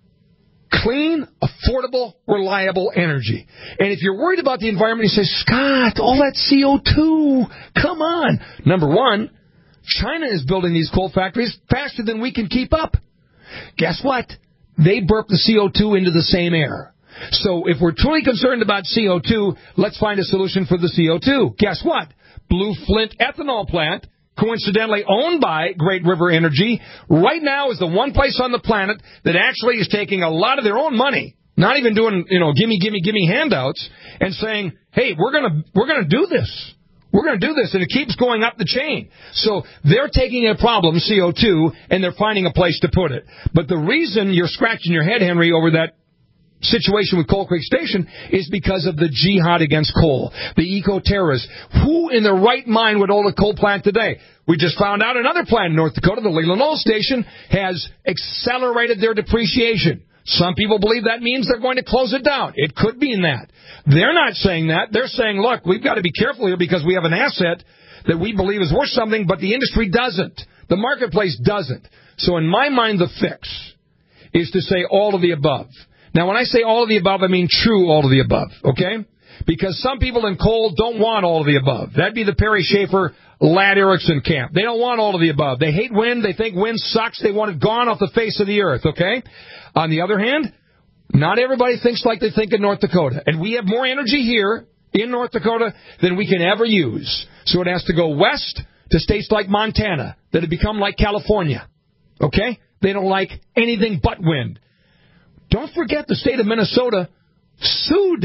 clean, affordable, reliable energy. And if you're worried about the environment, you say, Scott, all that C O two, come on. Number one, China is building these coal factories faster than we can keep up. Guess what? They burp the C O two into the same air. So if we're truly concerned about C O two, let's find a solution for the C O two. Guess what? Blue Flint ethanol plant, coincidentally owned by Great River Energy, right now is the one place on the planet that actually is taking a lot of their own money, not even doing, you know, gimme, gimme, gimme handouts, and saying, hey, we're gonna, we're gonna do this. We're gonna do this, and it keeps going up the chain. So they're taking a problem, C O two, and they're finding a place to put it. But the reason you're scratching your head, Henry, over that situation with Coal Creek Station is because of the jihad against coal, the eco-terrorists. Who in their right mind would hold a coal plant today? We just found out another plant in North Dakota, the Leland Oil Station, has accelerated their depreciation. Some people believe that means they're going to close it down. It could mean that. They're not saying that. They're saying, look, we've got to be careful here because we have an asset that we believe is worth something, but the industry doesn't. The marketplace doesn't. So in my mind, the fix is to say all of the above. Now, when I say all of the above, I mean true all of the above, okay? Because some people in coal don't want all of the above. That'd be the Perry Schaefer, Ladd Erickson camp. They don't want all of the above. They hate wind. They think wind sucks. They want it gone off the face of the earth, okay? On the other hand, not everybody thinks like they think in North Dakota. And we have more energy here in North Dakota than we can ever use. So it has to go west to states like Montana that have become like California, okay? They don't like anything but wind. Don't forget the state of Minnesota sued.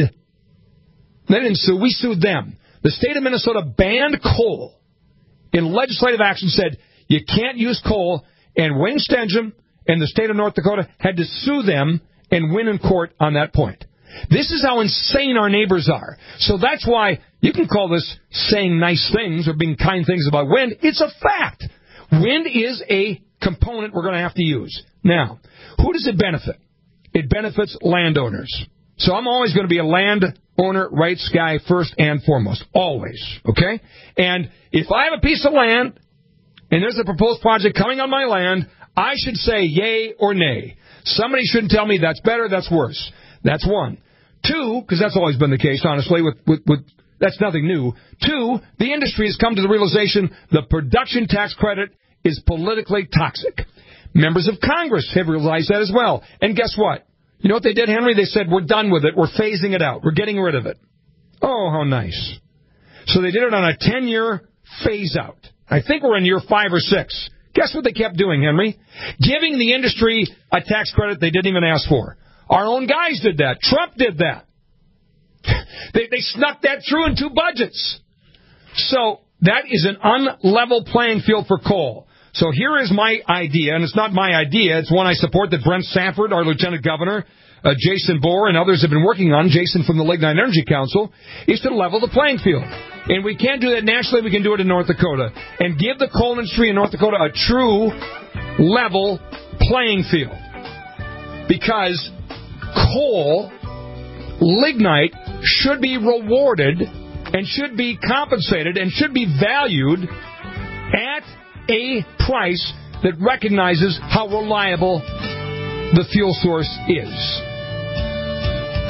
They didn't sue. We sued them. The state of Minnesota banned coal in legislative action, said you can't use coal, and Wayne Stenjum and the state of North Dakota had to sue them and win in court on that point. This is how insane our neighbors are. So that's why you can call this saying nice things or being kind things about wind. It's a fact. Wind is a component we're going to have to use. Now, who does it benefit? It benefits landowners. So I'm always going to be a landowner rights guy first and foremost. Always. Okay? And if I have a piece of land and there's a proposed project coming on my land, I should say yay or nay. Somebody shouldn't tell me that's better, that's worse. That's one. Two, because that's always been the case, honestly, with, with, with that's nothing new. Two, the industry has come to the realization the production tax credit is politically toxic. Members of Congress have realized that as well. And guess what? You know what they did, Henry? They said, we're done with it. We're phasing it out. We're getting rid of it. Oh, how nice. So they did it on a ten-year phase-out. I think we're in year five or six. Guess what they kept doing, Henry? Giving the industry a tax credit they didn't even ask for. Our own guys did that. Trump did that. they, they snuck that through in two budgets. So that is an unlevel playing field for coal. So here is my idea, and it's not my idea. It's one I support that Brent Sanford, our lieutenant governor, uh, Jason Bohr, and others have been working on, Jason from the Lignite Energy Council, is to level the playing field. And we can't do that nationally. We can do it in North Dakota. And give the coal industry in North Dakota a true level playing field. Because coal, lignite, should be rewarded and should be compensated and should be valued at a price that recognizes how reliable the fuel source is.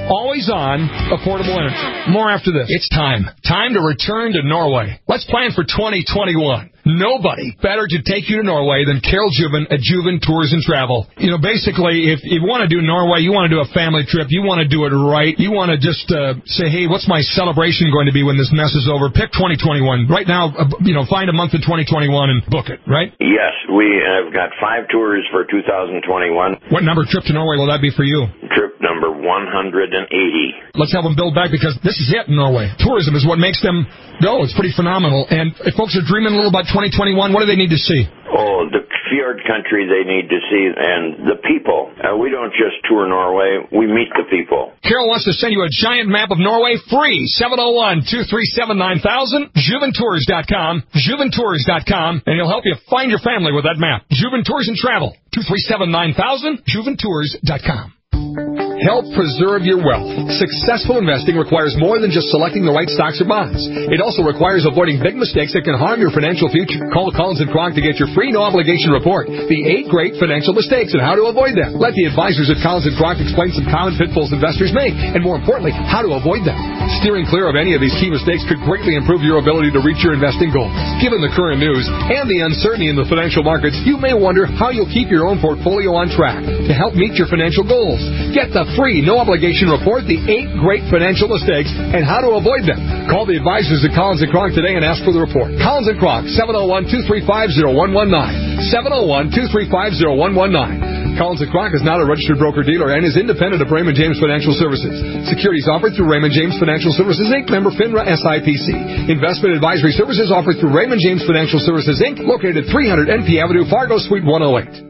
always on, affordable energy. More after this. It's time. Time to return to Norway. Let's plan for twenty twenty-one. Nobody better to take you to Norway than Carol Juven at Juven Tours and Travel. You know, basically, if you want to do Norway, you want to do a family trip, you want to do it right, you want to just uh, say, hey, what's my celebration going to be when this mess is over? Pick twenty twenty-one. Right now, uh, you know, find a month in twenty twenty-one and book it, right? Yes, we have got five tours for two thousand twenty-one. What number trip to Norway will that be for you? Trip number one hundred eighty. Let's help them build back, because this is it in Norway. Tourism is what makes them go. It's pretty phenomenal. And if folks are dreaming a little about twenty twenty-one, what do they need to see? Oh, the fjord country they need to see, and the people. Uh, we don't just tour Norway, we meet the people. Carol wants to send you a giant map of Norway free. seven oh one, two three seven, nine thousand, juven tours dot com, juven tours dot com, and he'll help you find your family with that map. Juven Tours and Travel, two three seven, nine thousand, juven tours dot com. Help preserve your wealth. Successful investing requires more than just selecting the right stocks or bonds. It also requires avoiding big mistakes that can harm your financial future. Call Collins and Kronk to get your free no-obligation report, The Eight Great Financial Mistakes and How to Avoid Them. Let the advisors at Collins and Kronk explain some common pitfalls investors make, and more importantly, how to avoid them. Steering clear of any of these key mistakes could greatly improve your ability to reach your investing goals. Given the current news and the uncertainty in the financial markets, you may wonder how you'll keep your own portfolio on track to help meet your financial goals. Get the free no-obligation report, The Eight Great Financial Mistakes and How to Avoid Them. Call the advisors at Collins and Kronk today and ask for the report. Collins and Kronk, seven oh one, two three five, oh one one nine. seven oh one, two three five, oh one one nine. Collins and Kronk is not a registered broker-dealer and is independent of Raymond James Financial Services. Securities offered through Raymond James Financial Services, Incorporated. Member FINRA S I P C. Investment advisory services offered through Raymond James Financial Services, Incorporated. Located at three hundred N P Avenue, Fargo, Suite one oh eight.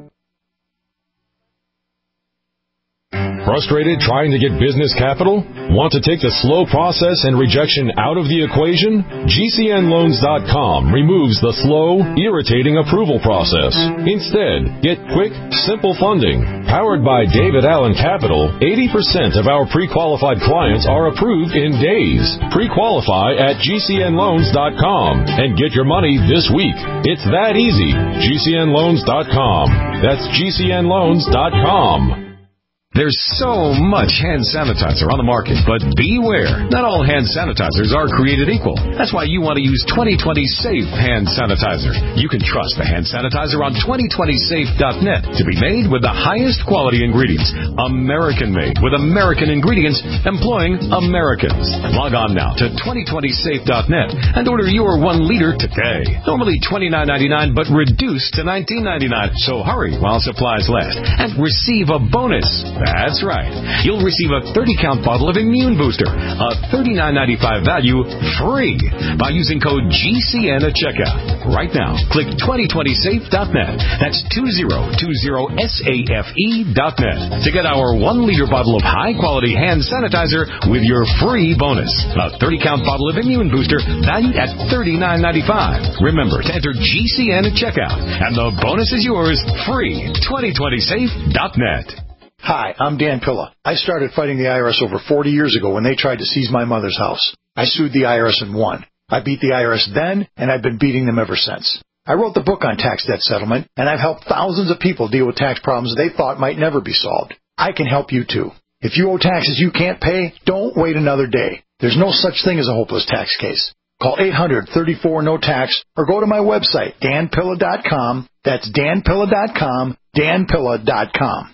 Frustrated trying to get business capital? Want to take the slow process and rejection out of the equation? G C N loans dot com removes the slow, irritating approval process. Instead, get quick, simple funding. Powered by David Allen Capital, eighty percent of our pre-qualified clients are approved in days. Pre-qualify at G C N loans dot com and get your money this week. It's that easy. G C N loans dot com. That's G C N loans dot com. There's so much hand sanitizer on the market, but beware. Not all hand sanitizers are created equal. That's why you want to use twenty twenty Safe Hand Sanitizer. You can trust the hand sanitizer on twenty twenty safe dot net to be made with the highest quality ingredients. American-made with American ingredients employing Americans. Log on now to twenty twenty safe dot net and order your one liter today. Normally twenty-nine ninety-nine, but reduced to nineteen ninety-nine. So hurry while supplies last and receive a bonus. That's right. You'll receive a thirty count bottle of Immune Booster, a thirty-nine ninety-five value, free by using code G C N at checkout. Right now, click twenty twenty safe dot net. That's twenty twenty safe dot net to get our one liter bottle of high-quality hand sanitizer with your free bonus. A thirty count bottle of Immune Booster valued at thirty-nine ninety-five. Remember to enter G C N at checkout, and the bonus is yours free. twenty twenty safe dot net. Hi, I'm Dan Pilla. I started fighting the I R S over forty years ago when they tried to seize my mother's house. I sued the I R S and won. I beat the I R S then, and I've been beating them ever since. I wrote the book on tax debt settlement, and I've helped thousands of people deal with tax problems they thought might never be solved. I can help you too. If you owe taxes you can't pay, don't wait another day. There's no such thing as a hopeless tax case. Call eight hundred, thirty-four, no tax or go to my website, dan pilla dot com. That's dan pilla dot com, dan pilla dot com.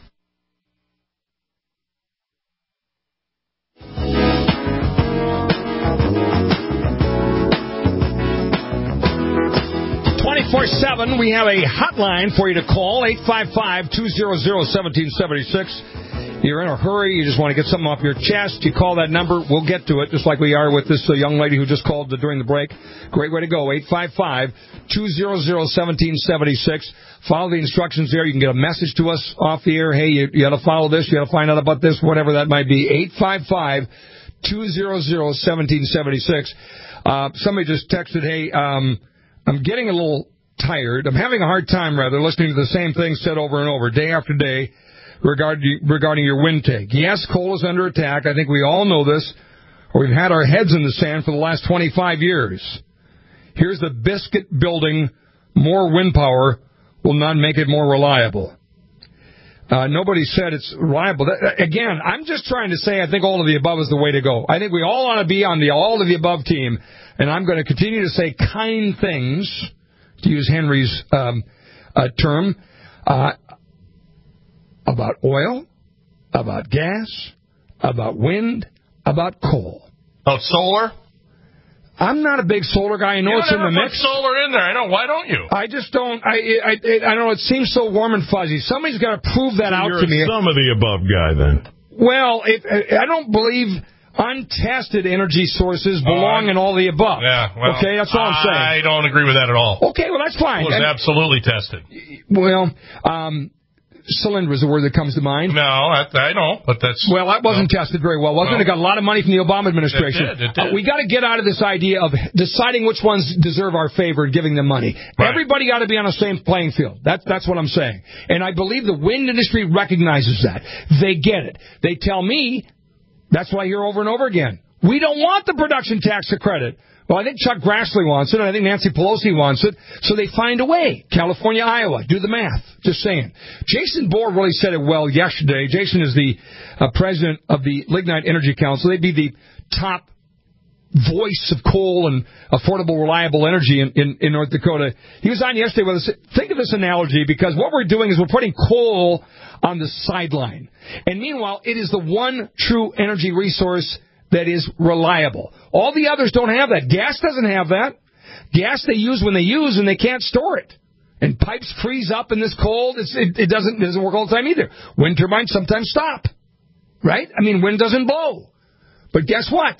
twenty-four seven, we have a hotline for you to call, eight five five, two hundred, one seven seven six. You're in a hurry, you just want to get something off your chest, you call that number, we'll get to it, just like we are with this uh, young lady who just called uh, during the break. Great way to go, eight five five, two hundred, one seven seven six. Follow the instructions there. You can get a message to us off the air. Hey, you, you got to follow this, you got to find out about this, whatever that might be. eight five five, two hundred, one seven seven six. Uh, somebody just texted, hey, um... I'm getting a little tired. I'm having a hard time, rather, listening to the same thing said over and over, day after day, regarding regarding your wind take. Yes, coal is under attack. I think we all know this, or we've had our heads in the sand for the last twenty-five years. Here's the biscuit building. More wind power will not make it more reliable. Uh, nobody said it's reliable. That, again, I'm just trying to say I think all of the above is the way to go. I think we all want to be on the all of the above team, and I'm going to continue to say kind things, to use Henry's um, uh, term, uh, about oil, about gas, about wind, about coal. About solar? I'm not a big solar guy. I know you it's in the put mix. Solar in there. I know. Why don't you? I just don't. I I I, I don't know. It seems so warm and fuzzy. Somebody's got to prove that so out you're to me. Some of the above guy, then. Well, it, I don't believe untested energy sources belong uh, in all the above. Yeah. Well, okay, that's all I'm saying. I don't agree with that at all. Okay, well that's fine. It was and, absolutely tested. Well, um. Cylinder is a word that comes to mind. No, I, I know, but that's... Well, that wasn't no. tested very well, wasn't no. it? It got a lot of money from the Obama administration. It did, it did. Uh, we got to get out of this idea of deciding which ones deserve our favor and giving them money. Right. Everybody ought to be on the same playing field. That's, that's what I'm saying. And I believe the wind industry recognizes that. They get it. They tell me, that's what I hear over and over again, we don't want the production tax credit. Well, I think Chuck Grassley wants it, and I think Nancy Pelosi wants it, so they find a way. California, Iowa, do the math. Just saying. Jason Bohr really said it well yesterday. Jason is the uh, president of the Lignite Energy Council. They'd be the top voice of coal and affordable, reliable energy in, in, in North Dakota. He was on yesterday with us. Think of this analogy, because what we're doing is we're putting coal on the sideline. And meanwhile, it is the one true energy resource that is reliable. All the others don't have that. Gas doesn't have that. Gas they use when they use, and they can't store it. And pipes freeze up in this cold. It's, it, it doesn't it doesn't work all the time either. Wind turbines sometimes stop. Right? I mean, wind doesn't blow. But guess what?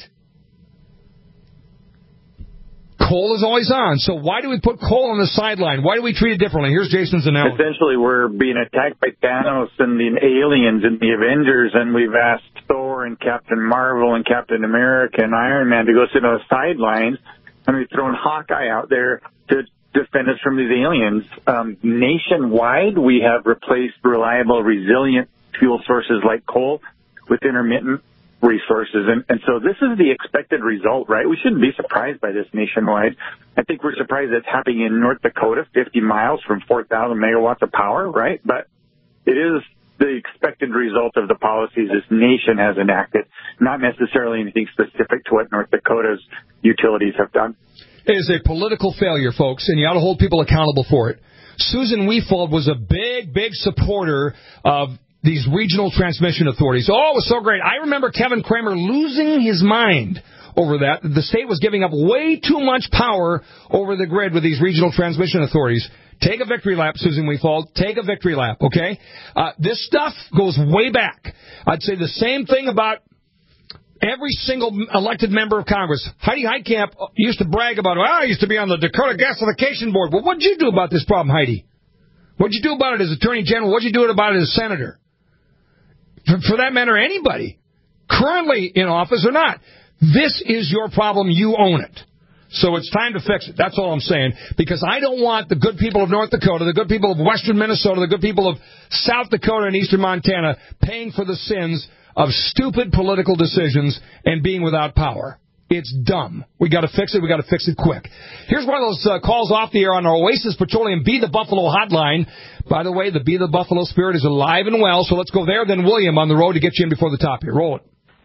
Coal is always on. So why do we put coal on the sideline? Why do we treat it differently? Here's Jason's analogy. Essentially, we're being attacked by Thanos and the aliens and the Avengers, and we've asked Thor and Captain Marvel and Captain America and Iron Man to go sit on the sidelines, and we've thrown Hawkeye out there to defend us from these aliens. Um, nationwide, we have replaced reliable, resilient fuel sources like coal with intermittent resources. And, and so this is the expected result, right? We shouldn't be surprised by this nationwide. I think we're surprised it's happening in North Dakota, fifty miles from four thousand megawatts of power, right? But it is the expected result of the policies this nation has enacted, not necessarily anything specific to what North Dakota's utilities have done. It is a political failure, folks, and you ought to hold people accountable for it. Susan Weefeld was a big, big supporter of these regional transmission authorities. Oh, it was so great. I remember Kevin Kramer losing his mind over that. The state was giving up way too much power over the grid with these regional transmission authorities. Take a victory lap, Susan Weefeld. Take a victory lap, okay? Uh, this stuff goes way back. I'd say the same thing about every single elected member of Congress. Heidi Heitkamp used to brag about, well, I used to be on the Dakota Gasification Board. Well, what did you do about this problem, Heidi? What did you do about it as Attorney General? What did you do about it as Senator? For, for that matter, anybody, currently in office or not. This is your problem. You own it. So it's time to fix it. That's all I'm saying. Because I don't want the good people of North Dakota, the good people of western Minnesota, the good people of South Dakota and eastern Montana paying for the sins of stupid political decisions and being without power. It's dumb. We got to fix it. We got to fix it quick. Here's one of those uh, calls off the air on our Oasis Petroleum Be the Buffalo hotline. By the way, the Be the Buffalo spirit is alive and well, so let's go there. Then William on the road to get you in before the top here. Roll it.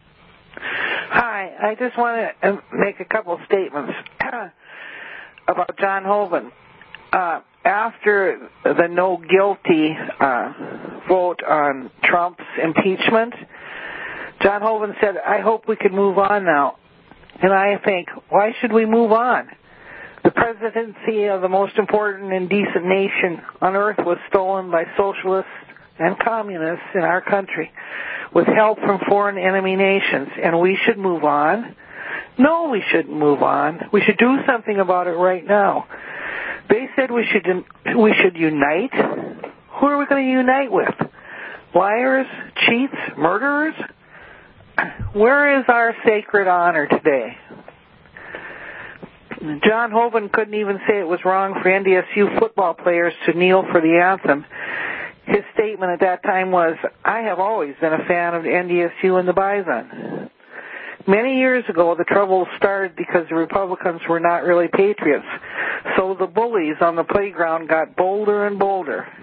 Hi, I just want to make a couple statements about John Hoeven. Uh, after the no guilty uh, vote on Trump's impeachment, John Hoeven said, I hope we can move on now. And I think, why should we move on? The presidency of the most important and decent nation on earth was stolen by socialists and communists in our country with help from foreign enemy nations, and we should move on. No, we shouldn't move on. We should do something about it right now. They said we should we should unite. Who are we going to unite with? Liars, cheats, murderers? Where is our sacred honor today? John Hoeven couldn't even say it was wrong for N D S U football players to kneel for the anthem. His statement at that time was, I have always been a fan of N D S U and the Bison. Many years ago, the trouble started because the Republicans were not really patriots. So the bullies on the playground got bolder and bolder.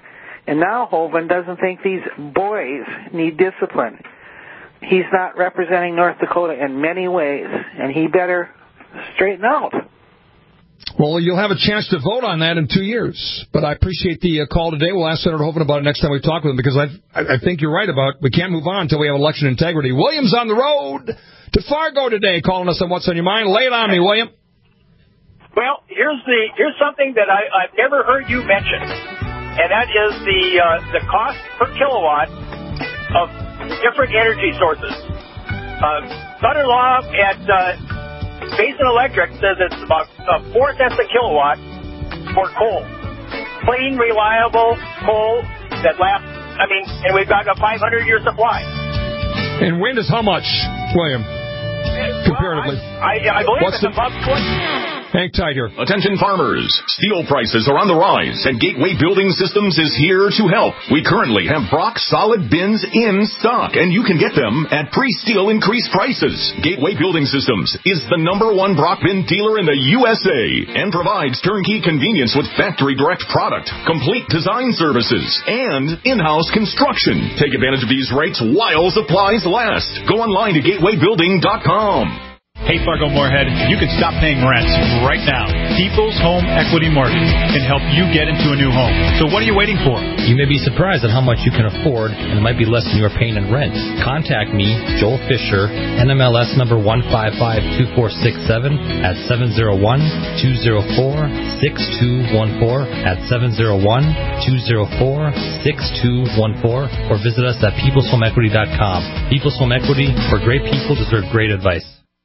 And now Hoeven doesn't think these boys need discipline. He's not representing North Dakota in many ways, and he better straighten out. Well, you'll have a chance to vote on that in two years. But I appreciate the uh, call today. We'll ask Senator Hoeven about it next time we talk with him, because I I think you're right about we can't move on until we have election integrity. William's on the road to Fargo today, calling us on What's on Your Mind. Lay it on me, William. Well, here's the here's something that I, I've never heard you mention, and that is the uh, the cost per kilowatt of different energy sources. Uh, son-in-law at uh, Basin Electric says it's about uh, four cents a kilowatt for coal. Clean, reliable coal that lasts, I mean, and we've got a five hundred year supply. And wind is how much, William, comparatively? Well, I, I, I believe What's it's the... above twenty. Hang tight here. Attention farmers. Steel prices are on the rise, and Gateway Building Systems is here to help. We currently have Brock solid bins in stock, and you can get them at pre-steel increased prices. Gateway Building Systems is the number one Brock bin dealer in the U S A and provides turnkey convenience with factory direct product, complete design services, and in-house construction. Take advantage of these rates while supplies last. Go online to gateway building dot com. Hey, Fargo Moorhead, you can stop paying rent right now. People's Home Equity Mortgage can help you get into a new home. So what are you waiting for? You may be surprised at how much you can afford, and it might be less than you are paying in rent. Contact me, Joel Fisher, N M L S number one five five two four six seven at seven oh one, two oh four, six two one four at seven oh one, two oh four, six two one four, or visit us at peoples home equity dot com. People's Home Equity, where great people deserve great advice.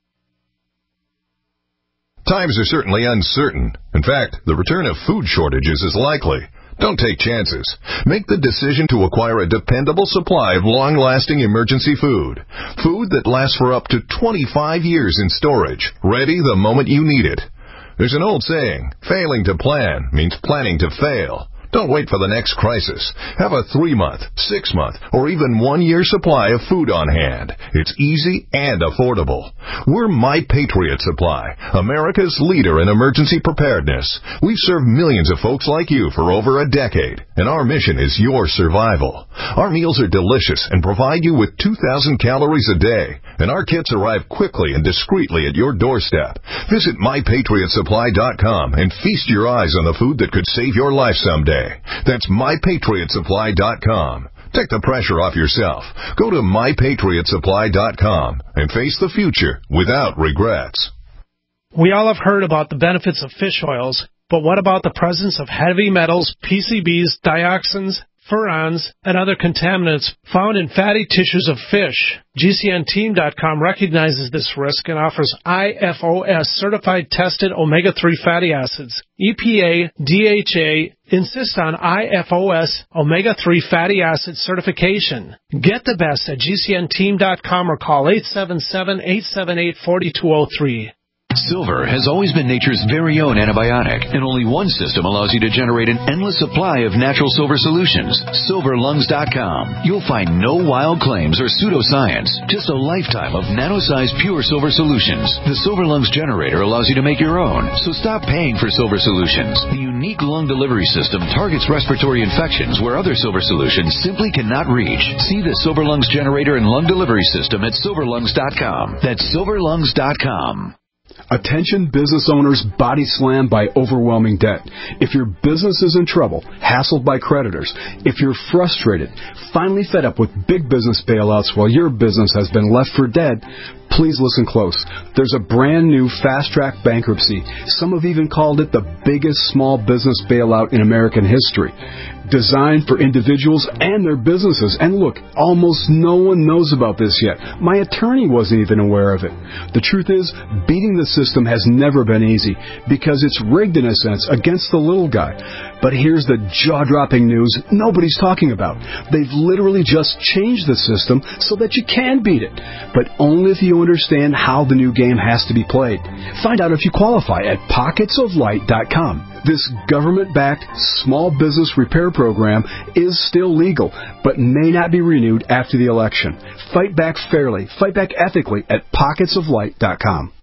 Times are certainly uncertain. In fact, the return of food shortages is likely. Don't take chances. Make the decision to acquire a dependable supply of long-lasting emergency food. Food that lasts for up to twenty-five years in storage, ready the moment you need it. There's an old saying, failing to plan means planning to fail. Don't wait for the next crisis. Have a three-month, six-month, or even one-year supply of food on hand. It's easy and affordable. We're My Patriot Supply, America's leader in emergency preparedness. We've served millions of folks like you for over a decade, and our mission is your survival. Our meals are delicious and provide you with two thousand calories a day, and our kits arrive quickly and discreetly at your doorstep. Visit my patriot supply dot com and feast your eyes on the food that could save your life someday. That's my patriot supply dot com. Take the pressure off yourself. Go to my patriot supply dot com and face the future without regrets. We all have heard about the benefits of fish oils, but what about the presence of heavy metals, P C Bs, dioxins, furans, and other contaminants found in fatty tissues of fish? G C N team dot com recognizes this risk and offers I F O S certified tested omega three fatty acids. E P A, D H A insist on I F O S omega three fatty acid certification. Get the best at G C N team dot com or call eight seven seven, eight seven eight, four two zero three. Silver has always been nature's very own antibiotic, and only one system allows you to generate an endless supply of natural silver solutions. silver lungs dot com. You'll find no wild claims or pseudoscience, just a lifetime of nano-sized pure silver solutions. The Silver Lungs generator allows you to make your own, so stop paying for silver solutions. The unique lung delivery system targets respiratory infections where other silver solutions simply cannot reach. See the Silver Lungs generator and lung delivery system at silver lungs dot com. That's silver lungs dot com. Attention business owners body slammed by overwhelming debt. If your business is in trouble, hassled by creditors, if you're frustrated, finally fed up with big business bailouts while your business has been left for dead, please listen close. There's a brand new fast-track bankruptcy. Some have even called it the biggest small business bailout in American history. Designed for individuals and their businesses. And look, almost no one knows about this yet. My attorney wasn't even aware of it. The truth is, beating the system has never been easy because it's rigged in a sense against the little guy. But here's the jaw-dropping news nobody's talking about. They've literally just changed the system so that you can beat it. But only if you understand how the new game has to be played. Find out if you qualify at pockets of light dot com. This government-backed small business repair program is still legal, but may not be renewed after the election. Fight back fairly, fight back ethically at pockets of light dot com.